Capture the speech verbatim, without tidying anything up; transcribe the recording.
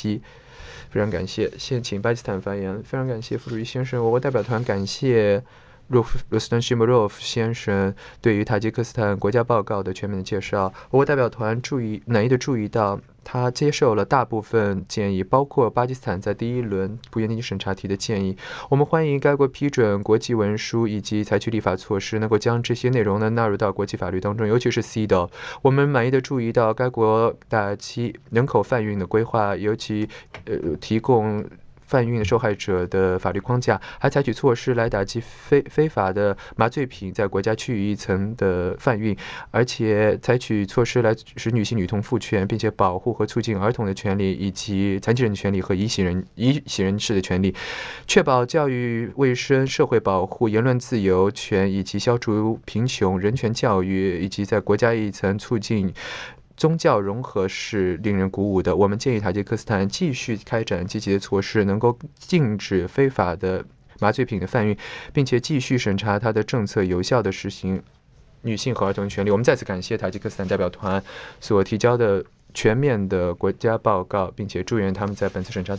期。非常感谢。现请巴基斯坦发言。非常感谢副主席先生，我国代表团感谢罗斯坦西莫洛夫先生对于塔吉克斯坦国家报告的全面的介绍。我国代表团注意难易的注意到，他接受了大部分建议，包括巴基斯坦在第一轮不严谨审查提的建议。我们欢迎该国批准国际文书以及采取立法措施，能够将这些内容呢纳入到国际法律当中，尤其是 C E D A O。我们满意的注意到，该国打击人口贩运的规划，尤其呃提供贩运受害者的法律框架，还采取措施来打击非非法的麻醉品在国家区域一层的贩运，而且采取措施来使女性女童赋权，并且保护和促进儿童的权利，以及残疾人的权利和遗行人遗行人士的权利，确保教育、卫生、社会保护、言论自由权，以及消除贫穷、人权教育，以及在国家一层促进宗教融合是令人鼓舞的。我们建议塔吉克斯坦继续开展积极的措施，能够禁止非法的麻醉品的贩运，并且继续审查它的政策有效的实行女性和儿童的权利。我们再次感谢塔吉克斯坦代表团所提交的全面的国家报告，并且祝愿他们在本次审查